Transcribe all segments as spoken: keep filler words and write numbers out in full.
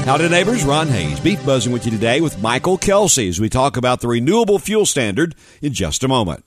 Howdy, neighbors. Ron Hayes, Beef Buzzing with you today with Michael Kelsey as we talk about the renewable fuel standard in just a moment.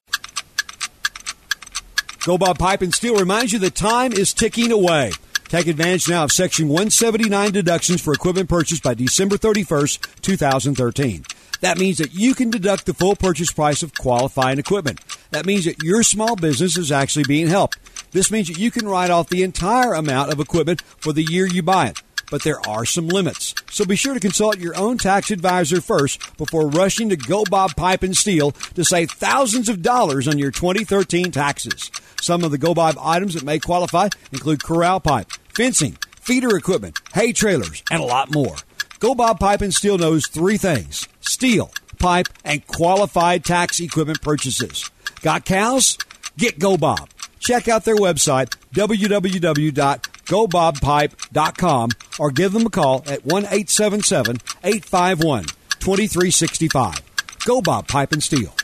Go Bob Pipe and Steel reminds you that time is ticking away. Take advantage now of Section one seventy-nine deductions for equipment purchased by December thirty-first, twenty thirteen. That means that you can deduct the full purchase price of qualifying equipment. That means that your small business is actually being helped. This means that you can write off the entire amount of equipment for the year you buy it. But there are some limits. So be sure to consult your own tax advisor first before rushing to Go Bob Pipe and Steel to save thousands of dollars on your twenty thirteen taxes. Some of the Go Bob items that may qualify include corral pipe, fencing, feeder equipment, hay trailers, and a lot more. Go Bob Pipe and Steel knows three things: steel, pipe, and qualified tax equipment purchases. Got cows? Get Go Bob. Check out their website, w w w dot go bob pipe dot com, or give them a call at one eight seven seven, eight five one, two three six five. Go Bob Pipe and Steel.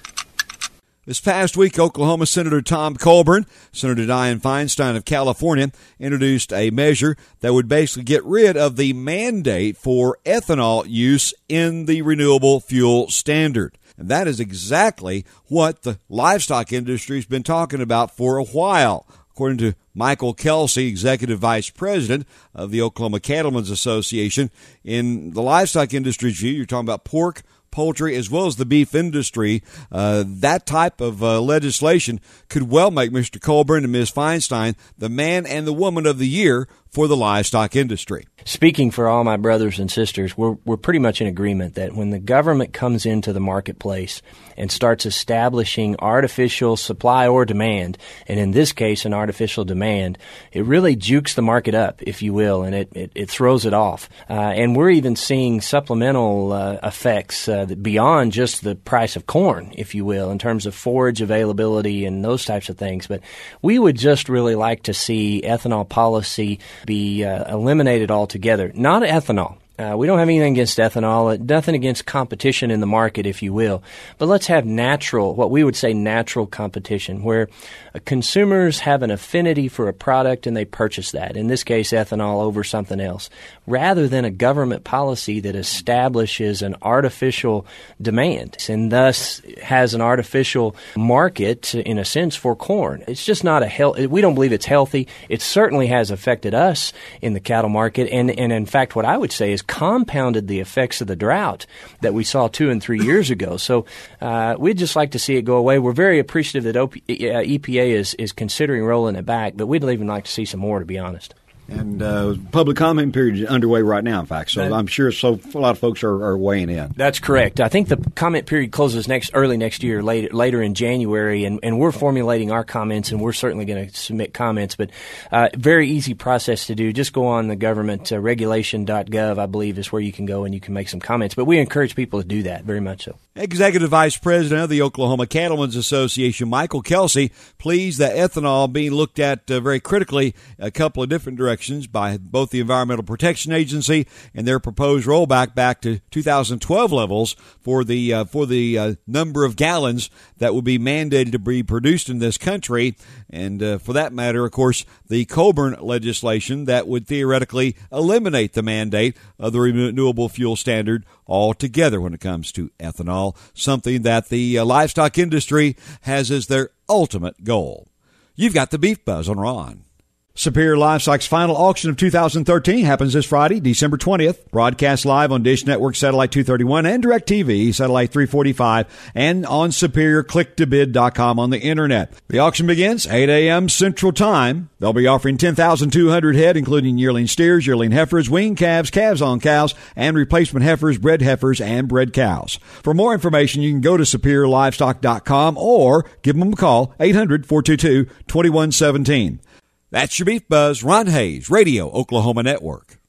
This past week, Oklahoma Senator Tom Colburn, Senator Dianne Feinstein of California, introduced a measure that would basically get rid of the mandate for ethanol use in the renewable fuel standard. And that is exactly what the livestock industry has been talking about for a while. According to Michael Kelsey, Executive Vice President of the Oklahoma Cattlemen's Association, in the livestock industry's view, you're talking about pork, poultry, as well as the beef industry, uh, that type of uh, legislation could well make Mister Colburn and Miz Feinstein the man and the woman of the year for the livestock industry. Speaking for all my brothers and sisters, we're we're pretty much in agreement that when the government comes into the marketplace and starts establishing artificial supply or demand, and in this case an artificial demand, it really jukes the market up, if you will, and it, it, it throws it off. Uh, and we're even seeing supplemental uh, effects uh, that beyond just the price of corn, if you will, in terms of forage availability and those types of things. But we would just really like to see ethanol policy be uh, eliminated altogether. Not ethanol. Uh, we don't have anything against ethanol, nothing against competition in the market, if you will. But let's have natural, what we would say natural competition, where uh, consumers have an affinity for a product and they purchase that, in this case ethanol over something else, rather than a government policy that establishes an artificial demand and thus has an artificial market, in a sense, for corn. It's just not a health. We don't believe it's healthy. It certainly has affected us in the cattle market, and, and in fact, what I would say is compounded the effects of the drought that we saw two and three years ago. So uh, we'd just like to see it go away. We're very appreciative that O P, uh, E P A is, is considering rolling it back, but we'd even like to see some more, to be honest. And uh, public comment period is underway right now, in fact. So I'm sure so a lot of folks are, are weighing in. That's correct. I think the comment period closes next early next year, later later in January, and, and we're formulating our comments, and we're certainly going to submit comments. But uh, very easy process to do. Just go on the government uh, regulation dot gov, I believe, is where you can go and you can make some comments. But we encourage people to do that, very much so. Executive Vice President of the Oklahoma Cattlemen's Association, Michael Kelsey, pleased that ethanol being looked at uh, very critically a couple of different directions by both the Environmental Protection Agency and their proposed rollback back to two thousand twelve levels for the uh, for the uh, number of gallons that would be mandated to be produced in this country. And uh, for that matter, of course, the Colburn legislation that would theoretically eliminate the mandate of the renewable fuel standard altogether when it comes to ethanol, something that the uh, livestock industry has as their ultimate goal. You've got the Beef Buzz on Ron. Superior Livestock's final auction of two thousand thirteen happens this Friday, December twentieth. Broadcast live on Dish Network Satellite two thirty-one and DirecTV Satellite three forty-five and on superior click to bid dot com on the Internet. The auction begins eight a.m. Central Time. They'll be offering ten thousand two hundred head, including yearling steers, yearling heifers, weaned calves, calves on cows, and replacement heifers, bred heifers, and bred cows. For more information, you can go to superior livestock dot com or give them a call, eight hundred, four two two, two one one seven. That's your Beef Buzz. Ron Hayes, Radio Oklahoma Network.